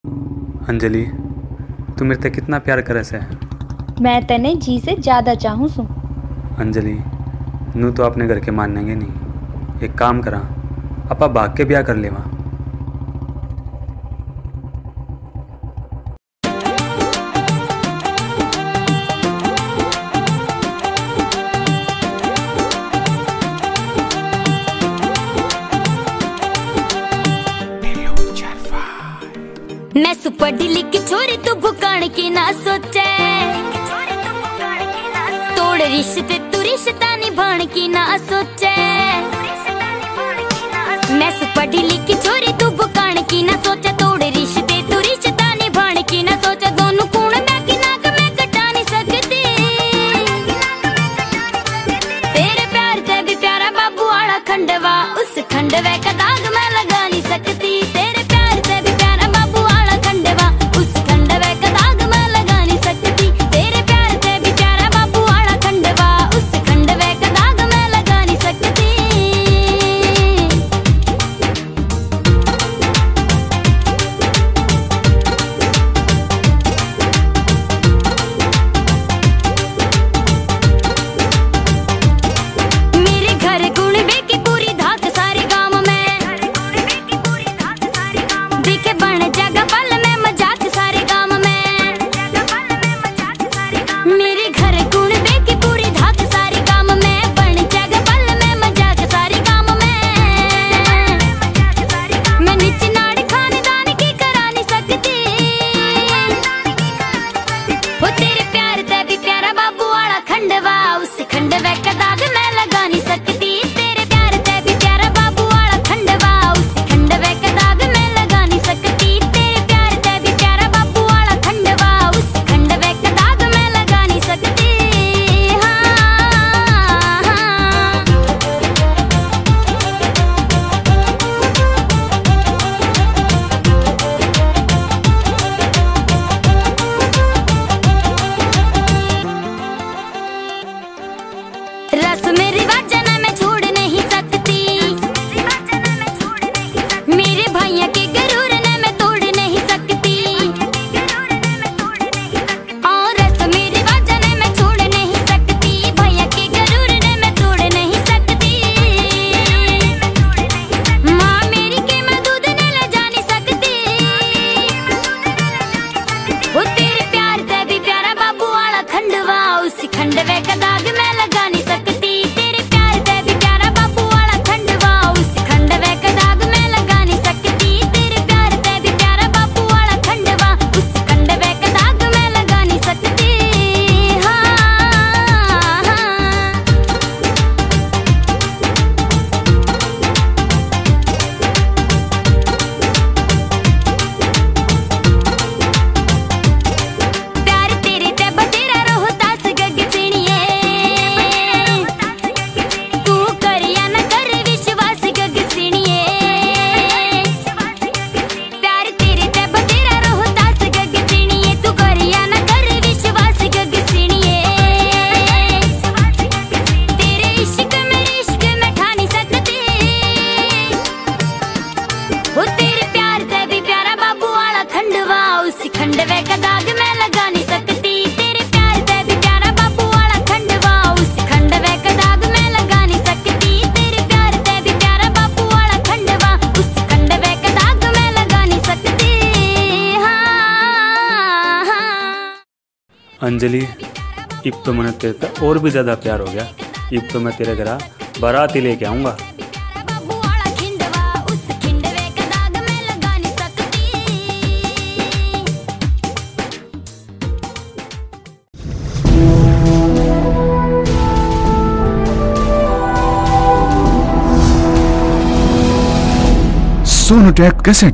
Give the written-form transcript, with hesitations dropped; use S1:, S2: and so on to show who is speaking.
S1: अंजलि, तू मेरे ते कितना प्यार करे से?
S2: मैं तने जी से ज्यादा चाहूँ सू।
S1: अंजलि, नू तो अपने घर के मानेंगे नहीं। एक काम करा, अपा भाग के ब्याह कर लेवा।
S3: मैं सुपढ़ी लिखी छोरी तू भुकाण की ना सोचे, तोड़ रिश्ते तू रिश्ता निभाण की ना सोचे। मैं सुपढ़ी लिखी छोरी तू भुकाण की ना सोचे, तोड़ रिश्ते तू रिश्ता निभाण की ना सोचे। दोनों कूण मैं की नाक मैं कटा नहीं सकती, तेरे प्यार से भी प्यारा बाबू आड़ा खंडवा, उस खंडवे का दाग मैं लगा नहीं सकती। तेरे प्यार से भी प्यारा बाबू आड़ा खंडवा, उस खंडवे का दाग मैं लगा नहीं सकती। तेरे प्यार से भी प्यारा बाबू आड़ा खंडवा, उस खंडवे का दाग मैं लगा नहीं सकती। मेरे घर गुण बेकी पूरी धाक सारे गांव में, दिखे बन जगह पल में मजाक सारे गांव में। मेरे घर गुण बेकी पूरी धाक सारे गांव में, बन जगह पल में मजाक सारे गांव में। मैं नीच नाड़ खानदान की करा नहीं सकती, वो तेरे प्यार से भी प्यारा बाबू आड़ा खंडवा, उस खंडवे का दाग मैं लगा नहीं सकती। तेरे प्यार से भी प्यारा बाबू आड़ा खंडवा, उस खंडवे का दाग मैं लगा नहीं सकती। तेरे प्यार से भी प्यारा बाबू आड़ा खंडवा, उस खंडवे का दाग मैं लगा नहीं सकती। रस्म रिवाजन मैं छोड़ नहीं सकती, मेरे भैया के गरूर ने मैं तोड़ नहीं सकती। और रस्म रिवाजन मैं छोड़ नहीं सकती, भैया के गरूर ने मैं तोड़ नहीं सकती। माँ मेरी के मैं दूध ने ले जा नहीं सकती, वो तेरे प्यार से भी प्यारा बाबू आड़ा खंडवा, उस खंडवे का दाग मैं लगा नहीं सकती। तेरे प्यार से भी प्यारा बाबू आड़ा खंडवा, उस खंडवे का दाग मैं लगा नहीं सकती। तेरे प्यार से भी प्यारा बाबू आड़ा खंडवा, उस खंडवे का दाग मैं लगा नहीं सकती। प्यार तेरे ते बतेरा रोहतास गग सिणिए, तू कर या न कर विश्वास गग सिणिए। प्यार तेरे ते बतेरा रोहतास गग सिणिए, तू कर या न कर विश्वास गग सिणिए। तेरे इश्क में ठा नहीं सकती, वो तेरे प्यार से भी प्यारा बाबू आड़ा खंडवा, उस खंडवे का दाग मैं लगा नहीं सकती। तेरे प्यार से भी प्यारा बाबू आड़ा खंडवा, उस खंडवे का दाग मैं लगा नहीं सकती। तेरे प्यार से भी प्यारा बाबू आड़ा खंडवा, उस खंडवे का दाग मैं लगा नहीं सकती।
S1: अंजलि, इब तो मैंने तेरे से और भी ज़्यादा प्यार हो गया। इब तो मैं तेरे घर बारात ही लेके आऊँगा।
S3: बाबू आड़ा खंडवा, उस खंडवे का दाग मैं लगा नहीं सकती।
S4: सोनोटेक कैसेट